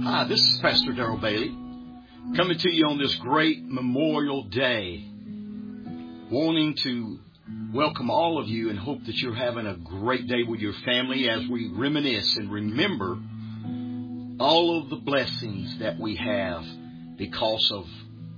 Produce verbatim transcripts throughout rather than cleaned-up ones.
Hi, this is Pastor Darrell Bailey, coming to you on this great Memorial Day, wanting to welcome all of you and hope that you're having a great day with your family as we reminisce and remember all of the blessings that we have because of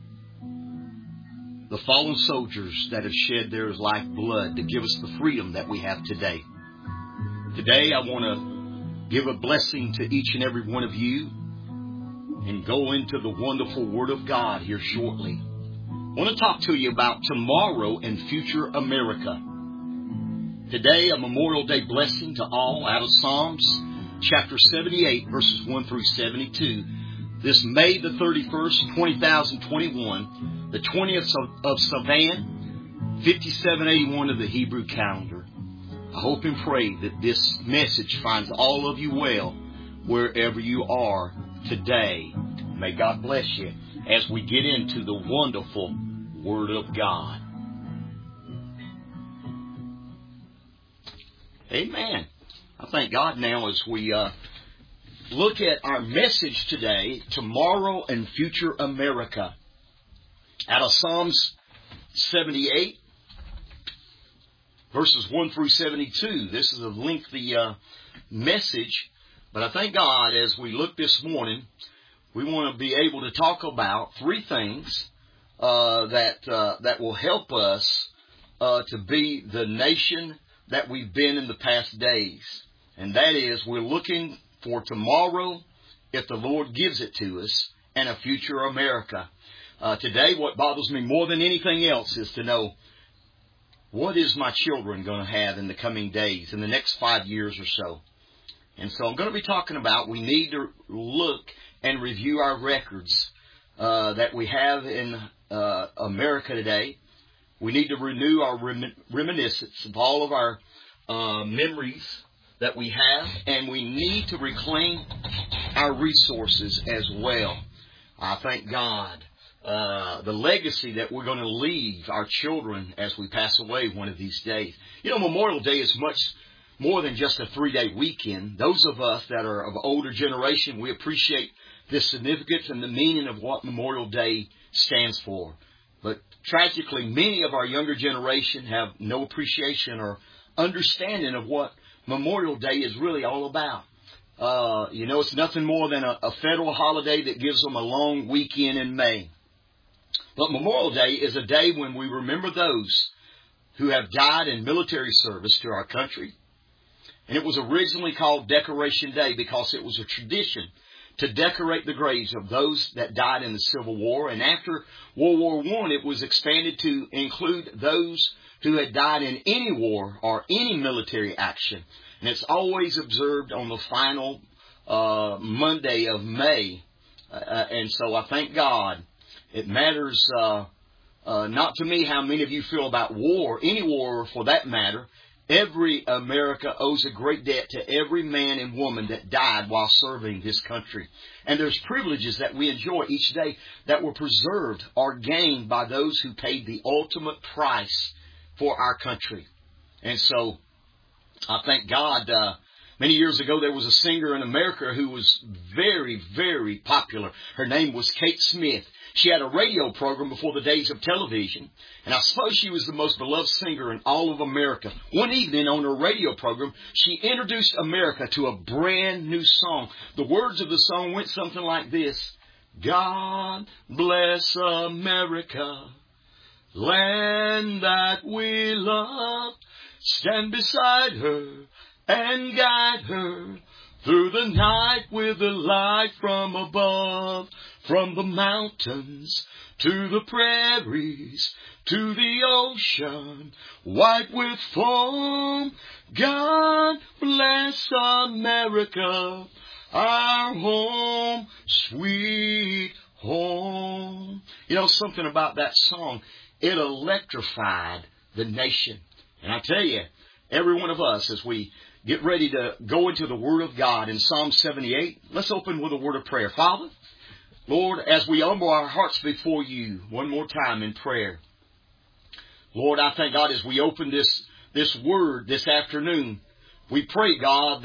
the fallen soldiers that have shed their life blood to give us the freedom that we have today. Today, I want to give a blessing to each and every one of you and go into the wonderful Word of God here shortly. I want to talk to you about tomorrow and future America. Today, a Memorial Day blessing to all out of Psalms chapter seventy-eight, verses one through seventy-two. This May the thirty-first, two thousand twenty-one, the twentieth of Sivan, fifty-seven eighty-one of the Hebrew calendar. I hope and pray that this message finds all of you well wherever you are today. May God bless you as we get into the wonderful Word of God. Amen. I thank God now as we uh, look at our message today, Tomorrow and Future America, out of Psalms seventy-eight, verses one through seventy-two. This is a lengthy uh, message, but I thank God as we look this morning, we want to be able to talk about three things uh, that uh, that will help us uh, to be the nation that we've been in the past days. And that is, we're looking for tomorrow, if the Lord gives it to us, and a future America. Uh, today, what bothers me more than anything else is to know, what is my children going to have in the coming days, in the next five years or so? And so I'm going to be talking about we need to look and review our records uh, that we have in uh, America today. We need to renew our rem- reminiscence of all of our uh, memories that we have, and we need to reclaim our resources as well. I thank God. Uh, the legacy that we're going to leave our children as we pass away one of these days. You know, Memorial Day is much more than just a three-day weekend. Those of us that are of older generation, we appreciate the significance and the meaning of what Memorial Day stands for. But tragically, many of our younger generation have no appreciation or understanding of what Memorial Day is really all about. Uh, you know, it's nothing more than a, a federal holiday that gives them a long weekend in May. But Memorial Day is a day when we remember those who have died in military service to our country. And it was originally called Decoration Day because it was a tradition to decorate the graves of those that died in the Civil War. And after World War One, it was expanded to include those who had died in any war or any military action. And it's always observed on the final uh, Monday of May. Uh, and so I thank God. It matters uh, uh, not to me how many of you feel about war, any war for that matter. Every America owes a great debt to every man and woman that died while serving this country. And there's privileges that we enjoy each day that were preserved or gained by those who paid the ultimate price for our country. And so I thank God. Uh, Many years ago, there was a singer in America who was very, very popular. Her name was Kate Smith. She had a radio program before the days of television, and I suppose she was the most beloved singer in all of America. One evening on her radio program, she introduced America to a brand new song. The words of the song went something like this: God bless America, land that we love, stand beside her and guide her through the night with the light from above. From the mountains to the prairies to the ocean, white with foam, God bless America, our home, sweet home. You know something about that song? It electrified the nation. And I tell you, every one of us, as we get ready to go into the Word of God in Psalm seventy-eight, let's open with a word of prayer. Father, Lord, as we humble our hearts before you one more time in prayer, Lord, I thank God as we open this, this Word this afternoon, we pray, God, that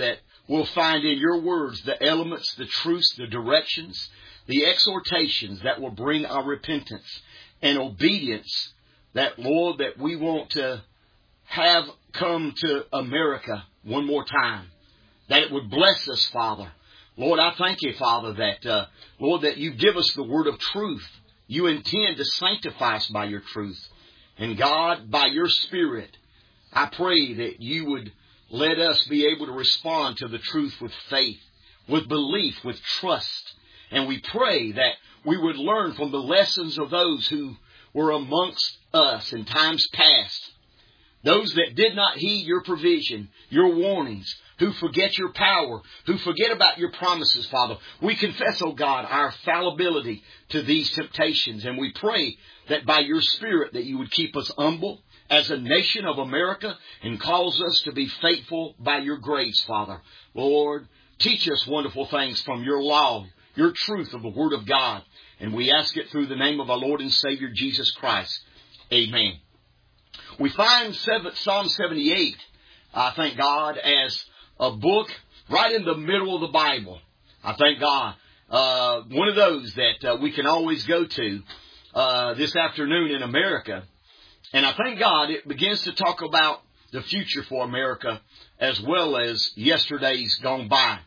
will find in your words the elements, the truths, the directions, the exhortations that will bring our repentance and obedience that, Lord, that we want to have come to America one more time. That it would bless us, Father. Lord, I thank you, Father, that, uh, Lord, that you give us the word of truth. You intend to sanctify us by your truth. And God, by your Spirit, I pray that you would let us be able to respond to the truth with faith, with belief, with trust. And we pray that we would learn from the lessons of those who were amongst us in times past. Those that did not heed your provision, your warnings, who forget your power, who forget about your promises, Father. We confess, oh God, our fallibility to these temptations. And we pray that by your Spirit that you would keep us humble as a nation of America and cause us to be faithful by your grace, Father. Lord, teach us wonderful things from your law, your truth of the Word of God. And we ask it through the name of our Lord and Savior, Jesus Christ. Amen. We find Psalm seventy-eight, I thank God, as a book right in the middle of the Bible. I thank God. Uh, one of those that uh, we can always go to uh, this afternoon in America. And I thank God it begins to talk about the future for America as well as yesterday's gone by.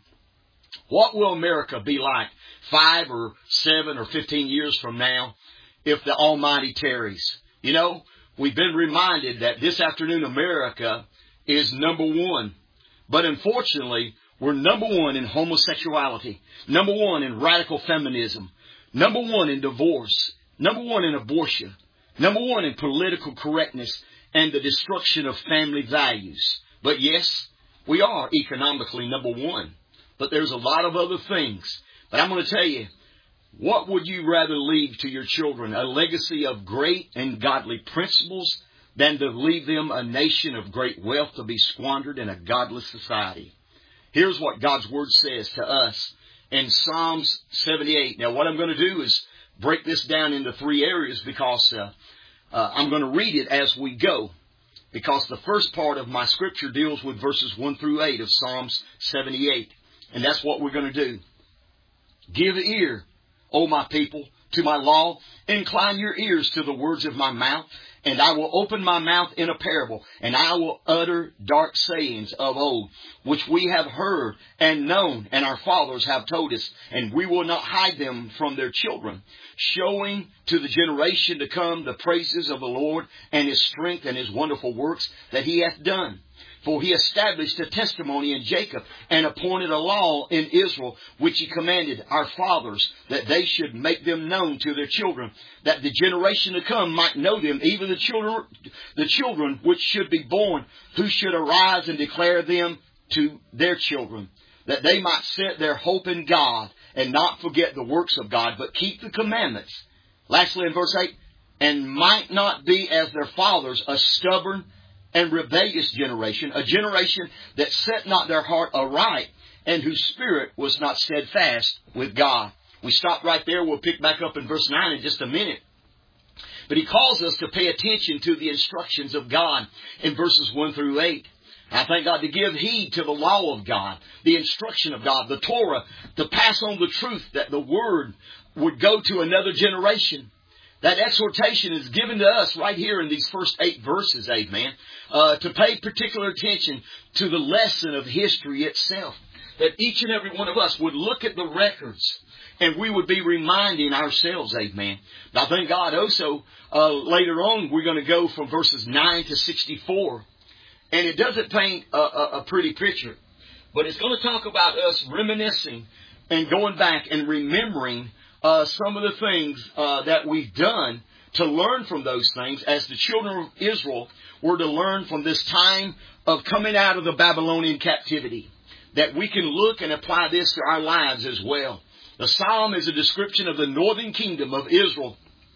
What will America be like five or seven or fifteen years from now if the Almighty tarries? You know, we've been reminded that this afternoon America is number one. But unfortunately, we're number one in homosexuality, number one in radical feminism, number one in divorce, number one in abortion, number one in political correctness and the destruction of family values. But yes, we are economically number one. But there's a lot of other things. But I'm going to tell you, what would you rather leave to your children? A legacy of great and godly principles than to leave them a nation of great wealth to be squandered in a godless society? Here's what God's Word says to us in Psalms seventy-eight. Now, what I'm going to do is break this down into three areas because uh, uh, I'm going to read it as we go. Because the first part of my scripture deals with verses one through eight of Psalms seventy-eight. And that's what we're going to do. Give ear, O my people, to my law. Incline your ears to the words of my mouth. And I will open my mouth in a parable, and I will utter dark sayings of old, which we have heard and known, and our fathers have told us, and we will not hide them from their children, showing to the generation to come the praises of the Lord and his strength and his wonderful works that he hath done. For he established a testimony in Jacob and appointed a law in Israel, which he commanded our fathers, that they should make them known to their children, that the generation to come might know them, even the children, the children which should be born, who should arise and declare them to their children, that they might set their hope in God and not forget the works of God, but keep the commandments. Lastly, in verse eight, and might not be as their fathers, a stubborn and rebellious generation, a generation that set not their heart aright, and whose spirit was not steadfast with God. We stop right there. We'll pick back up in verse nine in just a minute. But he calls us to pay attention to the instructions of God in verses one through eight. I thank God to give heed to the law of God, the instruction of God, the Torah, to pass on the truth, that the Word would go to another generation. That exhortation is given to us right here in these first eight verses, amen, uh, to pay particular attention to the lesson of history itself. That each and every one of us would look at the records and we would be reminding ourselves, amen. Now, thank God also, uh, later on, we're going to go from verses nine to sixty-four. And it doesn't paint a, a, a pretty picture, but it's going to talk about us reminiscing and going back and remembering Uh, some of the things uh, that we've done to learn from those things as the children of Israel were to learn from this time of coming out of the Babylonian captivity. That we can look and apply this to our lives as well. The Psalm is a description of the northern kingdom of Israel,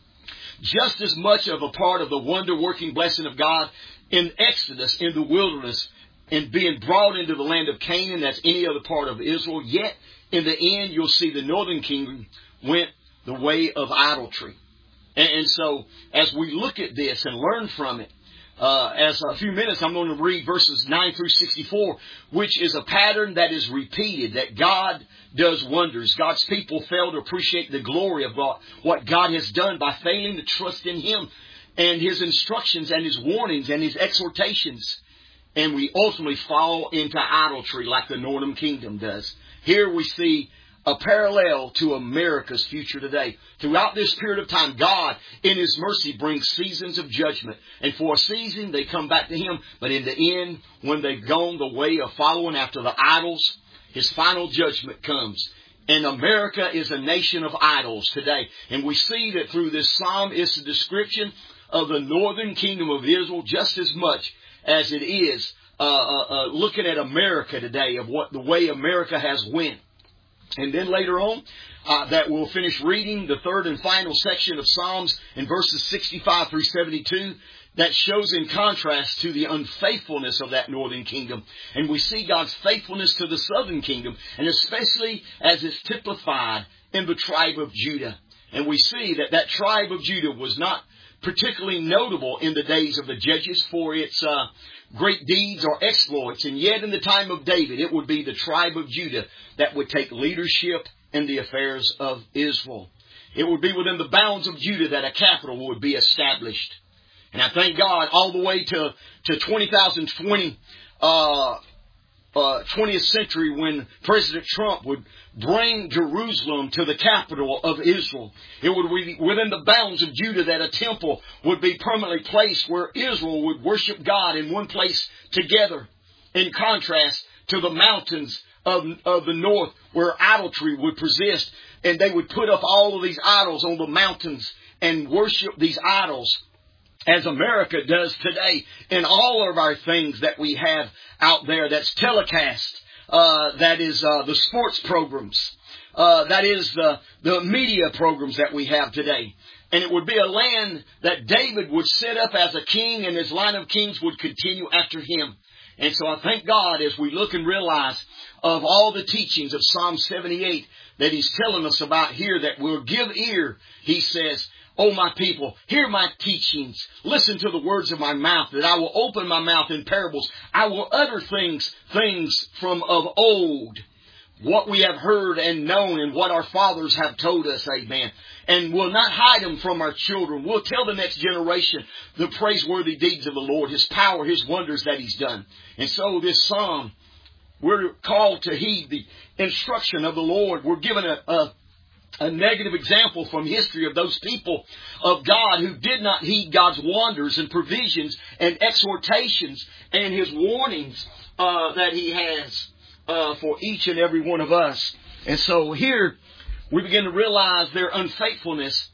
just as much of a part of the wonder-working blessing of God in Exodus, in the wilderness, and being brought into the land of Canaan, that's any other part of Israel. Yet, in the end, you'll see the northern kingdom went the way of idolatry. And, and so, as we look at this and learn from it, Uh, as a few minutes, I'm going to read verses nine through sixty-four, which is a pattern that is repeated, that God does wonders. God's people fail to appreciate the glory of God, what God has done by failing to trust in Him and His instructions and His warnings and His exhortations. And we ultimately fall into idolatry like the Northern Kingdom does. Here we see a parallel to America's future today. Throughout this period of time, God, in His mercy, brings seasons of judgment. And for a season, they come back to Him. But in the end, when they've gone the way of following after the idols, His final judgment comes. And America is a nation of idols today. And we see that through this psalm, it's a description of the northern kingdom of Israel just as much as it is uh, uh, uh, looking at America today, of what the way America has went. And then later on, uh, that we'll finish reading the third and final section of Psalms in verses sixty-five through seventy-two, that shows in contrast to the unfaithfulness of that northern kingdom. And we see God's faithfulness to the southern kingdom, and especially as it's typified in the tribe of Judah. And we see that that tribe of Judah was not particularly notable in the days of the judges for its uh, great deeds or exploits. And yet in the time of David, it would be the tribe of Judah that would take leadership in the affairs of Israel. It would be within the bounds of Judah that a capital would be established. And I thank God all the way to, to two thousand twenty, uh, uh, twentieth century, when President Trump would bring Jerusalem to the capital of Israel. It would be within the bounds of Judah that a temple would be permanently placed where Israel would worship God in one place together, in contrast to the mountains of, of the north where idolatry would persist. And they would put up all of these idols on the mountains and worship these idols, as America does today in all of our things that we have out there that's telecast. Uh, that is uh, the sports programs. Uh, that is the, the media programs that we have today. And it would be a land that David would set up as a king, and his line of kings would continue after him. And so I thank God as we look and realize of all the teachings of Psalm seventy-eight that He's telling us about here, that we'll give ear, He says, O my people, hear my teachings. Listen to the words of my mouth, that I will open my mouth in parables. I will utter things, things from of old, what we have heard and known and what our fathers have told us, amen. And we'll not hide them from our children. We'll tell the next generation the praiseworthy deeds of the Lord, His power, His wonders that He's done. And so this psalm, we're called to heed the instruction of the Lord. We're given a, a A negative example from history of those people of God who did not heed God's wonders and provisions and exhortations and His warnings uh, that He has uh, for each and every one of us. And so here we begin to realize their unfaithfulness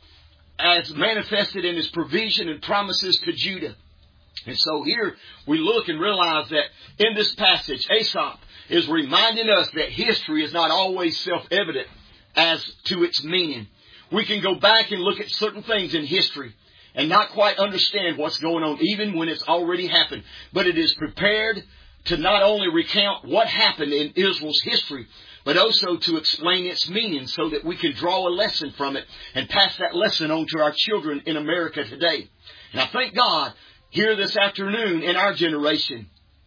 as manifested in His provision and promises to Judah. And so here we look and realize that in this passage, Asaph is reminding us that history is not always self-evident as to its meaning. We can go back and look at certain things in history and not quite understand what's going on, even when it's already happened. But it is prepared to not only recount what happened in Israel's history, but also to explain its meaning so that we can draw a lesson from it and pass that lesson on to our children in America today. And I thank God here this afternoon in our generation,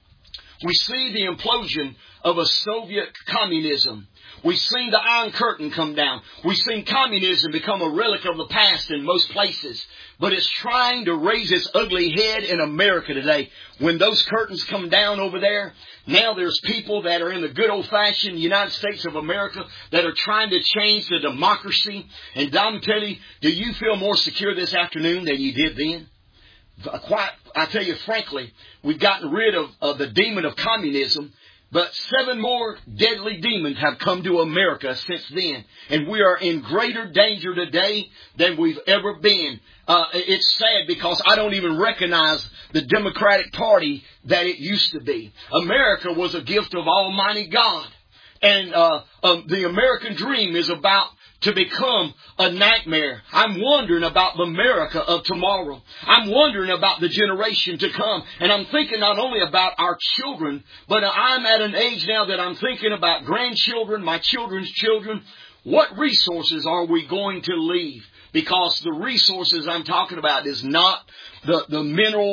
we see the implosion of a Soviet communism. We've seen the Iron Curtain come down. We've seen communism become a relic of the past in most places. But it's trying to raise its ugly head in America today. When those curtains come down over there, now there's people that are in the good old-fashioned United States of America that are trying to change the democracy. And I'm telling you, do you feel more secure this afternoon than you did then? Quite, I tell you frankly, we've gotten rid of, of the demon of communism. But seven more deadly demons have come to America since then. And we are in greater danger today than we've ever been. Uh, it's sad because I don't even recognize the Democratic Party that it used to be. America was a gift of Almighty God. And uh, um, the American dream is about to become a nightmare. I'm wondering about the America of tomorrow. I'm wondering about the generation to come. And I'm thinking not only about our children, but I'm at an age now that I'm thinking about grandchildren, my children's children. What resources are we going to leave? Because the resources I'm talking about is not the, the minerals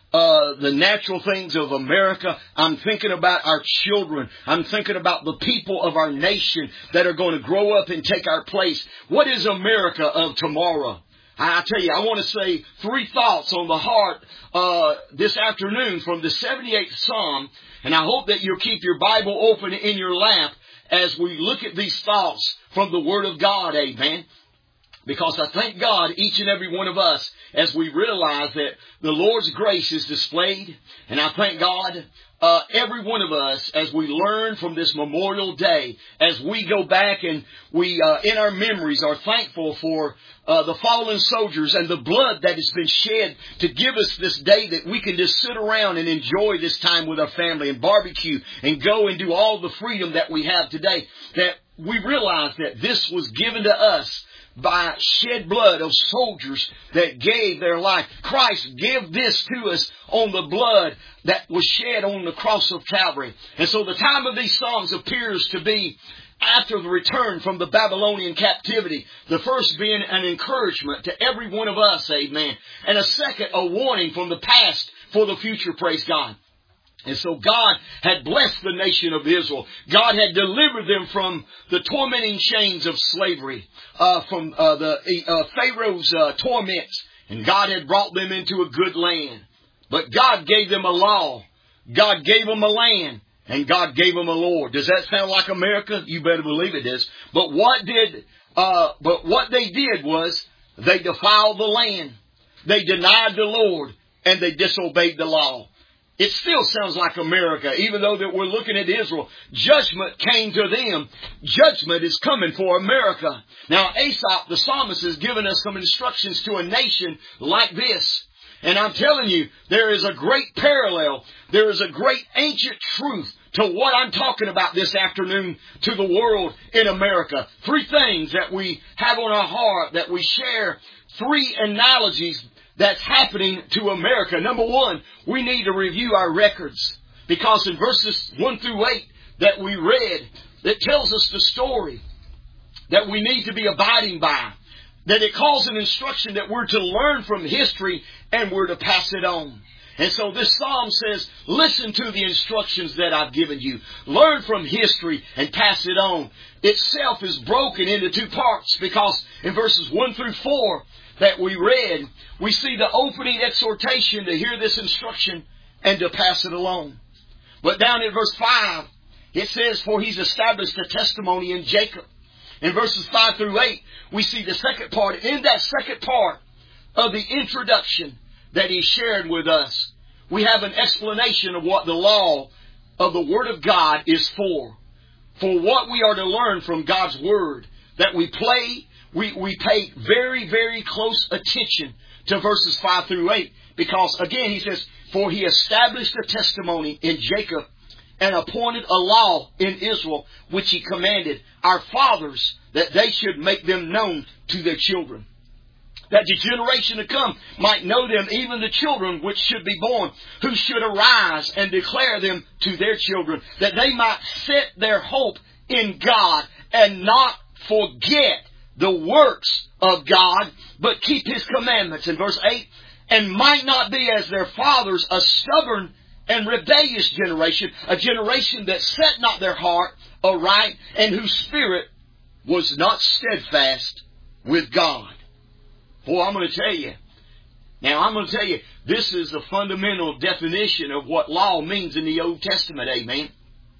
uh, the natural things of America. I'm thinking about our children. I'm thinking about the people of our nation that are going to grow up and take our place. What is America of tomorrow? I tell you, I want to say three thoughts on the heart uh, this afternoon from the seventy-eighth Psalm, and I hope that you'll keep your Bible open in your lap as we look at these thoughts from the Word of God, amen. Because I thank God, each and every one of us, as we realize that the Lord's grace is displayed. And I thank God, uh, every one of us, as we learn from this Memorial Day, as we go back and we, uh, in our memories, are thankful for uh, the fallen soldiers and the blood that has been shed to give us this day that we can just sit around and enjoy this time with our family and barbecue and go and do all the freedom that we have today. That we realize that this was given to us by shed blood of soldiers that gave their life. Christ gave this to us on the blood that was shed on the cross of Calvary. And so the time of these songs appears to be after the return from the Babylonian captivity. The first being an encouragement to every one of us, amen. And a second, a warning from the past for the future, praise God. And so God had blessed the nation of Israel. God had delivered them from the tormenting chains of slavery, uh, from uh, the uh, Pharaoh's uh, torments. And God had brought them into a good land. But God gave them a law. God gave them a land. And God gave them a Lord. Does that sound like America? You better believe it does. But what did, uh, but what they did was they defiled the land. They denied the Lord and they disobeyed the law. It still sounds like America, even though that we're looking at Israel. Judgment came to them. Judgment is coming for America. Now, Asaph, the psalmist, has given us some instructions to a nation like this. And I'm telling you, there is a great parallel. There is a great ancient truth to what I'm talking about this afternoon to the world in America. Three things that we have on our heart, that we share. Three analogies that's happening to America. Number one, we need to review our records. Because in verses one through eight that we read, that tells us the story that we need to be abiding by. That it calls an instruction that we're to learn from history and we're to pass it on. And so this psalm says, listen to the instructions that I've given you. Learn from history and pass it on. Itself is broken into two parts because in verses one through four that we read, we see the opening exhortation to hear this instruction and to pass it along. But down in verse five, it says, for he's established a testimony in Jacob. In verses five through eight, we see the second part. In that second part of the introduction that he shared with us, we have an explanation of what the law of the Word of God is for. For what we are to learn from God's Word, that we play, we, we pay very, very close attention to verses five through eight. Because again, he says, for he established a testimony in Jacob and appointed a law in Israel, which he commanded our fathers that they should make them known to their children. That the generation to come might know them, even the children which should be born, who should arise and declare them to their children, that they might set their hope in God and not forget the works of God, but keep His commandments. In verse eight, and might not be as their fathers, a stubborn and rebellious generation, a generation that set not their heart aright, and whose spirit was not steadfast with God. Boy, I'm going to tell you. Now, I'm going to tell you, this is the fundamental definition of what law means in the Old Testament. Amen.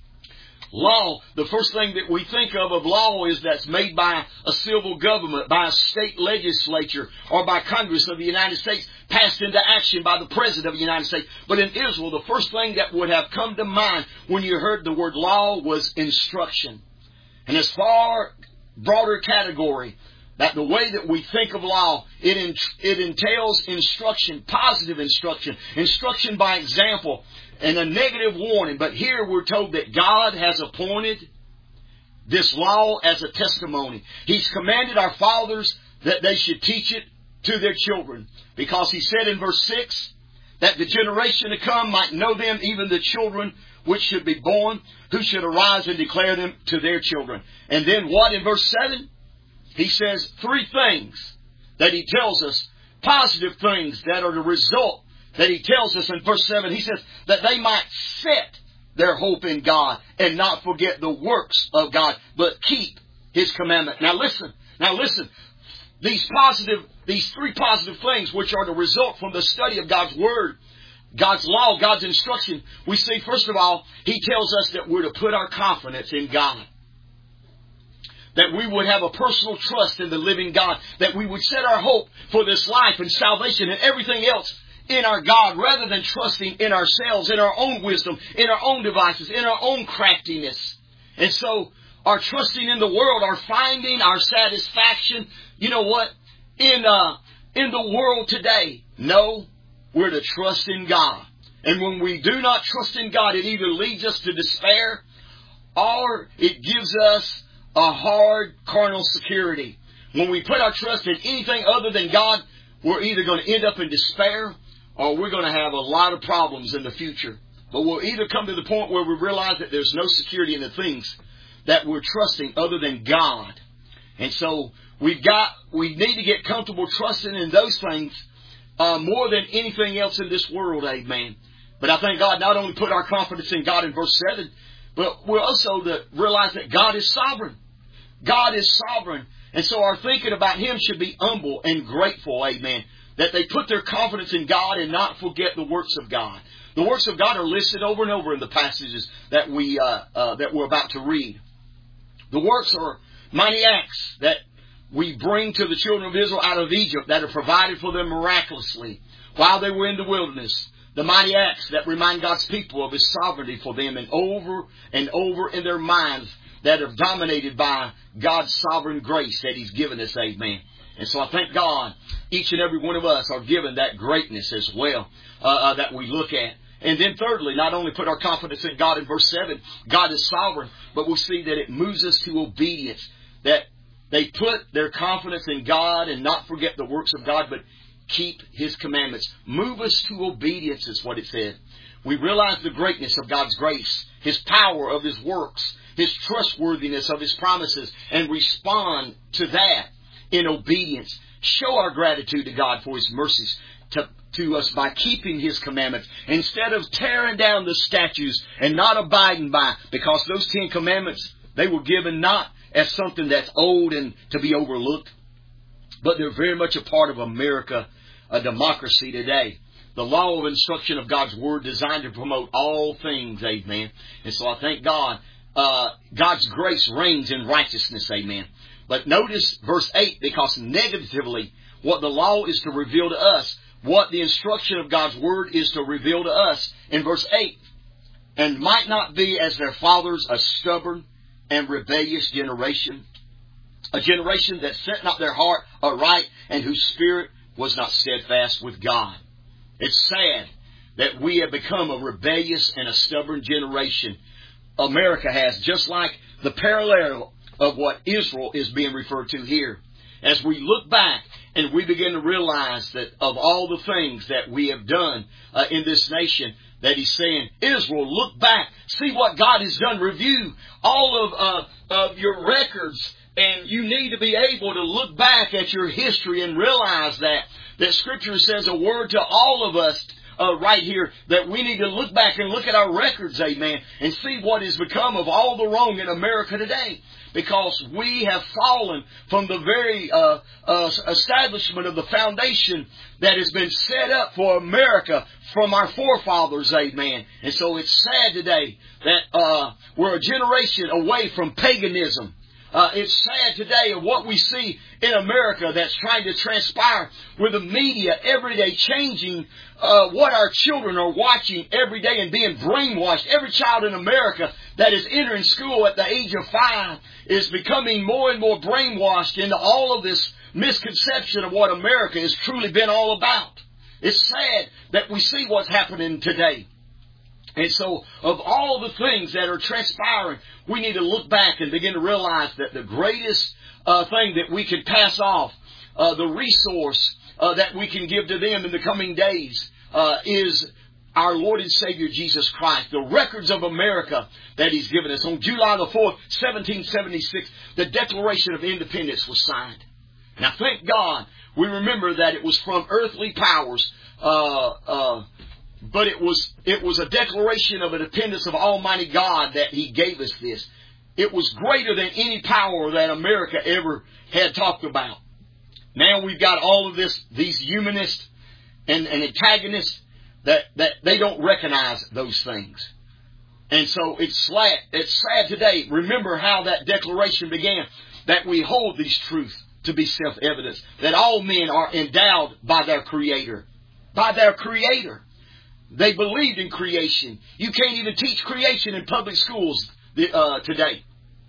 Law, the first thing that we think of of law is that's made by a civil government, by a state legislature, or by Congress of the United States, passed into action by the President of the United States. But in Israel, the first thing that would have come to mind when you heard the word law was instruction. And as far broader category, that the way that we think of law, it, ent- it entails instruction, positive instruction, instruction by example, and a negative warning. But here we're told that God has appointed this law as a testimony. He's commanded our fathers that they should teach it to their children. Because He said in verse six, that the generation to come might know them, even the children which should be born, who should arise and declare them to their children. And then what in verse seven? He says three things that he tells us, positive things that are the result that he tells us in verse seven. He says that they might set their hope in God and not forget the works of God, but keep His commandment. Now listen, now listen. These positive, these three positive things which are the result from the study of God's Word, God's law, God's instruction, we see, first of all, He tells us that we're to put our confidence in God. That we would have a personal trust in the living God. That we would set our hope for this life and salvation and everything else in our God, rather than trusting in ourselves, in our own wisdom, in our own devices, in our own craftiness. And so, our trusting in the world, our finding our satisfaction, you know what? In uh, in the world today, no, we're to trust in God. And when we do not trust in God, it either leads us to despair, or it gives us a hard carnal security. When we put our trust in anything other than God, we're either going to end up in despair, or we're going to have a lot of problems in the future. But we'll either come to the point where we realize that there's no security in the things that we're trusting other than God. And so we've got, we need to get comfortable trusting in those things uh, more than anything else in this world, amen. But I thank God not only put our confidence in God in verse seven, but we're also to realize that God is sovereign. God is sovereign. And so our thinking about Him should be humble and grateful, amen. That they put their confidence in God and not forget the works of God. The works of God are listed over and over in the passages that we uh, uh, that we're about to read. The works are mighty acts that we bring to the children of Israel out of Egypt, that are provided for them miraculously while they were in the wilderness. The mighty acts that remind God's people of His sovereignty for them, and over and over in their minds that are dominated by God's sovereign grace that He's given us, amen. And so I thank God each and every one of us are given that greatness as well uh, uh, that we look at. And then thirdly, not only put our confidence in God in verse seven, God is sovereign, but we'll see that it moves us to obedience. That they put their confidence in God and not forget the works of God, but keep His commandments. Move us to obedience is what it said. We realize the greatness of God's grace, His power of His works, His trustworthiness of His promises, and respond to that in obedience. Show our gratitude to God for His mercies to, to us by keeping His commandments, instead of tearing down the statutes and not abiding by, because those Ten Commandments, they were given not as something that's old and to be overlooked, but they're very much a part of America, a democracy today. The law of instruction of God's Word designed to promote all things, amen. And so I thank God, uh, God's grace reigns in righteousness, amen. But notice verse eight, because negatively, what the law is to reveal to us, what the instruction of God's Word is to reveal to us in verse eight, and might not be as their fathers, a stubborn and rebellious generation, a generation that set not their heart aright, and whose spirit was not steadfast with God. It's sad that we have become a rebellious and a stubborn generation. America has, just like the parallel of what Israel is being referred to here. As we look back and we begin to realize that of all the things that we have done uh, in this nation, that He's saying, Israel, look back, see what God has done, review all of, uh, of your records, and you need to be able to look back at your history and realize that, that Scripture says a word to all of us Uh, right here, that we need to look back and look at our records, amen, and see what has become of all the wrong in America today. Because we have fallen from the very uh, uh, establishment of the foundation that has been set up for America from our forefathers, amen. And so it's sad today that uh, we're a generation away from paganism. Uh, it's sad today of what we see in America that's trying to transpire with the media every day changing uh, what our children are watching every day and being brainwashed. Every child in America that is entering school at the age of five is becoming more and more brainwashed into all of this misconception of what America has truly been all about. It's sad that we see what's happening today. And so, of all the things that are transpiring, we need to look back and begin to realize that the greatest uh, thing that we can pass off, uh, the resource uh, that we can give to them in the coming days, uh, is our Lord and Savior Jesus Christ. The records of America that He's given us. On July the fourth, seventeen seventy-six, the Declaration of Independence was signed. Now, thank God, we remember that it was from earthly powers uh, uh, but it was it was a declaration of a dependence of Almighty God that He gave us this. It was greater than any power that America ever had talked about. Now we've got all of this, these humanists and, and antagonists that, that they don't recognize those things. And so it's sad, it's sad today. Remember how that declaration began, that we hold these truths to be self-evident, that all men are endowed by their Creator. By their Creator. They believed in creation. You can't even teach creation in public schools uh, today.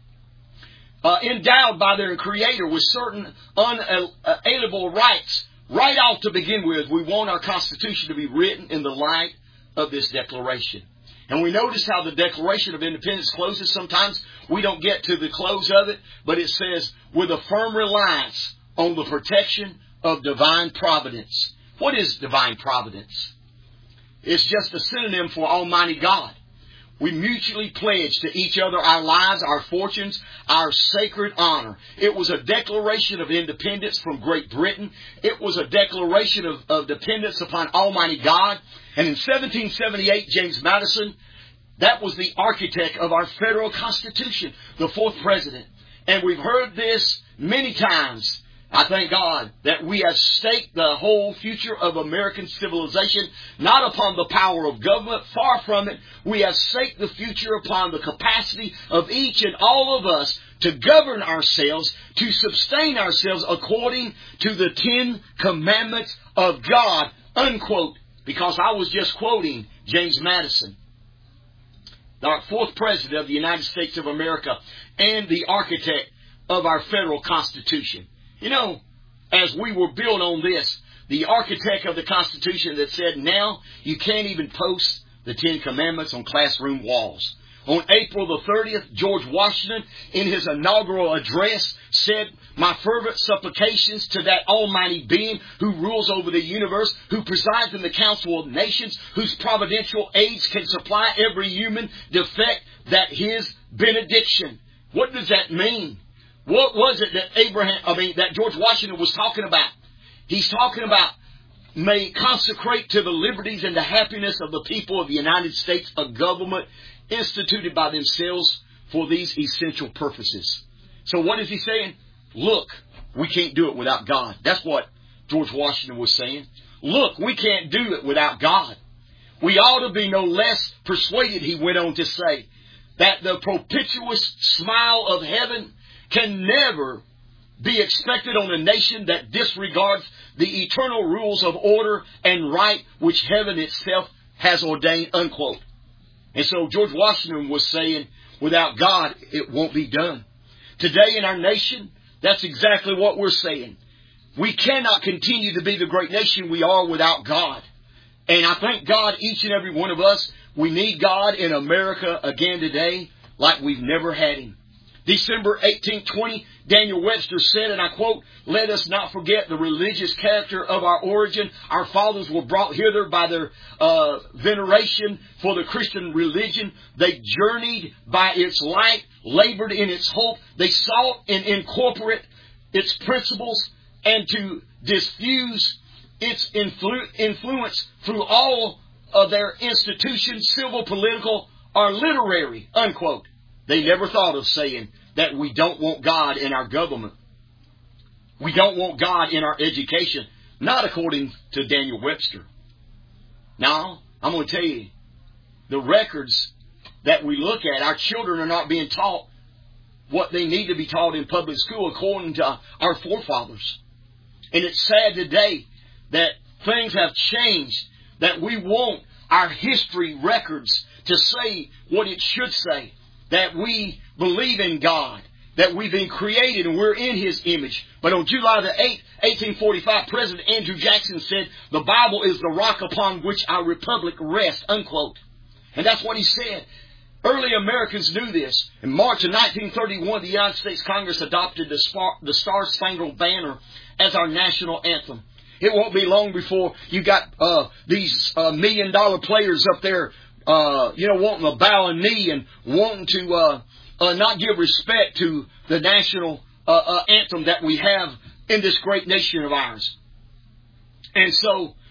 Uh, endowed by their Creator with certain unalienable rights. Right off to begin with, we want our Constitution to be written in the light of this declaration. And we notice how the Declaration of Independence closes. Sometimes we don't get to the close of it, but it says, with a firm reliance on the protection of divine providence. What is divine providence? It's just a synonym for Almighty God. We mutually pledge to each other our lives, our fortunes, our sacred honor. It was a declaration of independence from Great Britain. It was a declaration of, of dependence upon Almighty God. And in seventeen seventy-eight, James Madison, that was the architect of our federal Constitution, the fourth president. And we've heard this many times. I thank God that we have staked the whole future of American civilization not upon the power of government, far from it. We have staked the future upon the capacity of each and all of us to govern ourselves, to sustain ourselves according to the Ten Commandments of God, unquote, because I was just quoting James Madison, our fourth president of the United States of America and the architect of our federal Constitution. You know, as we were built on this, the architect of the Constitution that said, now you can't even post the Ten Commandments on classroom walls. On April the thirtieth, George Washington, in his inaugural address, said, my fervent supplications to that almighty being who rules over the universe, who presides in the council of nations, whose providential aids can supply every human defect, that his benediction. What does that mean? What was it that Abraham, I mean, that George Washington was talking about? He's talking about, may consecrate to the liberties and the happiness of the people of the United States a government instituted by themselves for these essential purposes. So what is he saying? Look, we can't do it without God. That's what George Washington was saying. Look, we can't do it without God. We ought to be no less persuaded, he went on to say, that the propitious smile of heaven can never be expected on a nation that disregards the eternal rules of order and right which heaven itself has ordained, unquote. And so George Washington was saying, without God, it won't be done. Today in our nation, that's exactly what we're saying. We cannot continue to be the great nation we are without God. And I thank God, each and every one of us, we need God in America again today like we've never had Him. December eighteenth, twenty, Daniel Webster said, and I quote, let us not forget the religious character of our origin. Our fathers were brought hither by their uh, veneration for the Christian religion. They journeyed by its light, labored in its hope. They sought and incorporate its principles and to diffuse its influ- influence through all of their institutions, civil, political, or literary, unquote. They never thought of saying that we don't want God in our government. We don't want God in our education. Not according to Daniel Webster. Now, I'm going to tell you, the records that we look at, our children are not being taught what they need to be taught in public school according to our forefathers. And it's sad today that things have changed, that we want our history records to say what it should say. That we believe in God, that we've been created and we're in His image. But on July the eighth, eighteen forty-five, President Andrew Jackson said, the Bible is the rock upon which our republic rests, unquote. And that's what he said. Early Americans knew this. In March of nineteen thirty-one, the United States Congress adopted the, Spar- the Star-Spangled Banner as our national anthem. It won't be long before you got uh, these uh, million-dollar players up there Uh, you know, wanting to bow a knee and wanting to uh, uh, not give respect to the national uh, uh, anthem that we have in this great nation of ours. And so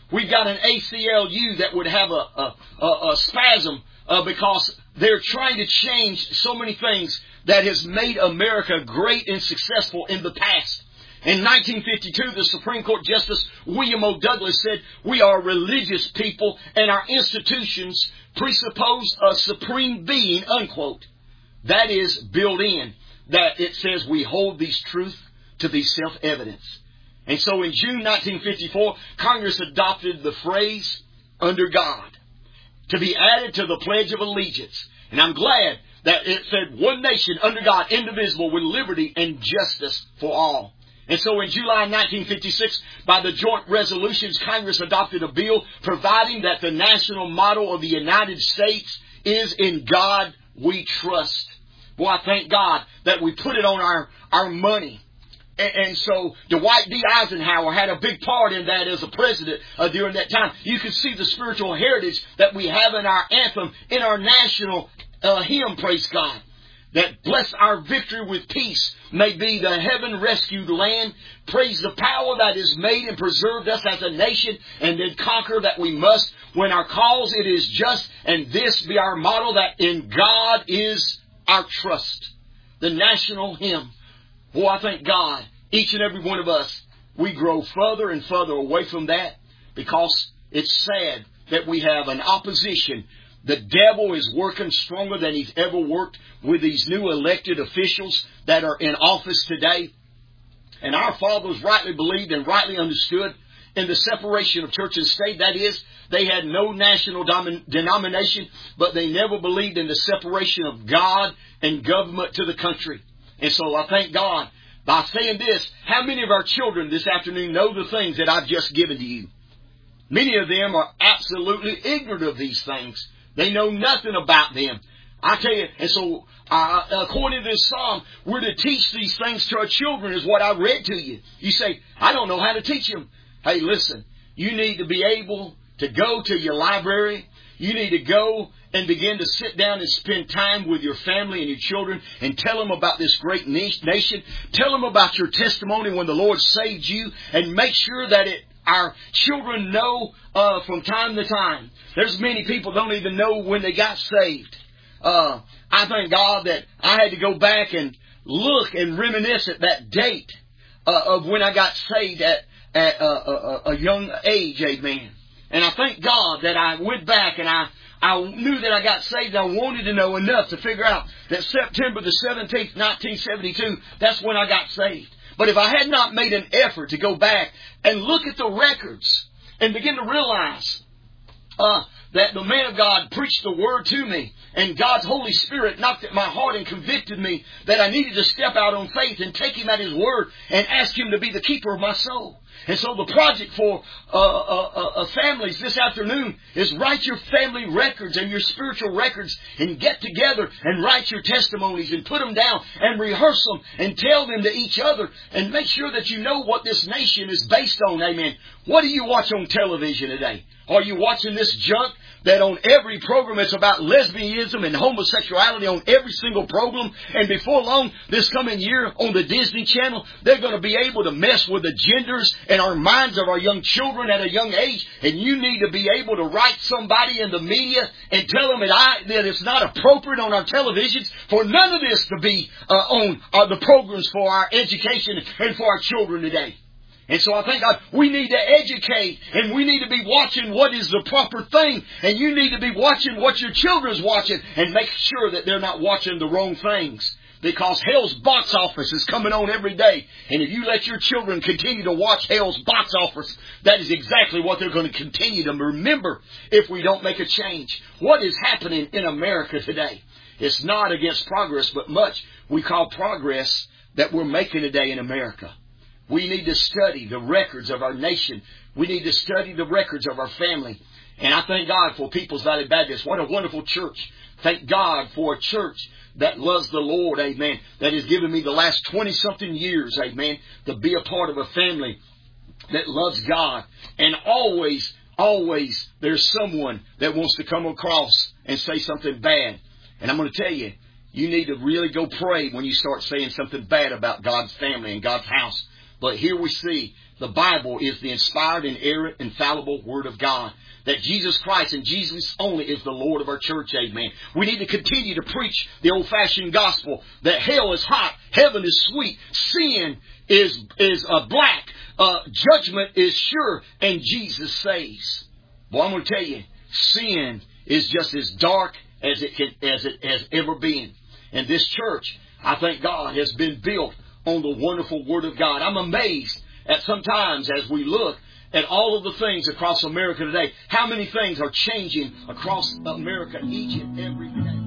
we've got an A C L U that would have a, a, a, a spasm uh, because they're trying to change so many things that has made America great and successful in the past. In nineteen fifty-two, the Supreme Court Justice William O. Douglas said, we are a religious people and our institutions presuppose a supreme being, unquote. That is built in, that it says we hold these truths to be self-evidence. And so in June nineteen fifty-four, Congress adopted the phrase, under God, to be added to the Pledge of Allegiance. And I'm glad that it said one nation under God, indivisible, with liberty and justice for all. And so in July nineteen fifty-six, by the joint resolutions, Congress adopted a bill providing that the national motto of the United States is in God we trust. Boy, I thank God that we put it on our, our money. And, and so Dwight D. Eisenhower had a big part in that as a president uh, during that time. You can see the spiritual heritage that we have in our anthem, in our national uh, hymn, praise God. That bless our victory with peace may be the heaven rescued land. Praise the power that has made and preserved us as a nation, and then conquer that we must. When our cause it is just, and this be our motto, that in God is our trust. The national hymn. Oh, I thank God, each and every one of us, we grow further and further away from that, because it's sad that we have an opposition. The devil is working stronger than he's ever worked with these new elected officials that are in office today. And our fathers rightly believed and rightly understood in the separation of church and state. That is, they had no national domin- denomination, but they never believed in the separation of God and government to the country. And so I thank God by saying this, how many of our children this afternoon know the things that I've just given to you? Many of them are absolutely ignorant of these things. They know nothing about them. I tell you, and so uh, according to this psalm, we're to teach these things to our children is what I read to you. You say, I don't know how to teach them. Hey, listen, you need to be able to go to your library. You need to go and begin to sit down and spend time with your family and your children and tell them about this great nation. Tell them about your testimony when the Lord saved you, and make sure that it our children know uh, from time to time. There's many people don't even know when they got saved. Uh, I thank God that I had to go back and look and reminisce at that date uh, of when I got saved at, at uh, a, a young age, amen. And I thank God that I went back and I, I knew that I got saved. I wanted to know enough to figure out that September the seventeenth, nineteen seventy-two, that's when I got saved. But if I had not made an effort to go back and look at the records and begin to realize uh, that the man of God preached the word to me, and God's Holy Spirit knocked at my heart and convicted me that I needed to step out on faith and take Him at His word and ask Him to be the keeper of my soul. And so the project for uh, uh, uh, families this afternoon is write your family records and your spiritual records, and get together and write your testimonies and put them down and rehearse them and tell them to each other, and make sure that you know what this nation is based on. Amen. What do you watch on television today? Are you watching this junk that on every program it's about lesbianism and homosexuality on every single program? And before long, this coming year on the Disney Channel, they're going to be able to mess with the genders and our minds of our young children at a young age. And you need to be able to write somebody in the media and tell them that, I, that it's not appropriate on our televisions for none of this to be uh, on uh, the programs for our education and for our children today. And so I think God, we need to educate, and we need to be watching what is the proper thing. And you need to be watching what your children's watching, and make sure that they're not watching the wrong things. Because hell's box office is coming on every day. And if you let your children continue to watch hell's box office, that is exactly what they're going to continue to remember if we don't make a change. What is happening in America today? It's not against progress, but much we call progress that we're making today in America. We need to study the records of our nation. We need to study the records of our family. And I thank God for People's Valley Baptist. What a wonderful church. Thank God for a church that loves the Lord, amen, that has given me the last twenty-something years, amen, to be a part of a family that loves God. And always, always there's someone that wants to come across and say something bad. And I'm going to tell you, you need to really go pray when you start saying something bad about God's family and God's house. But here we see the Bible is the inspired, inerrant, infallible Word of God. That Jesus Christ and Jesus only is the Lord of our church. Amen. We need to continue to preach the old-fashioned gospel that hell is hot, heaven is sweet, sin is is uh, black, uh, judgment is sure, and Jesus saves. Well, I'm going to tell you, sin is just as dark as it can, as it has ever been. And this church, I thank God, has been built on the wonderful Word of God. I'm amazed at sometimes as we look at all of the things across America today, how many things are changing across America each and every day.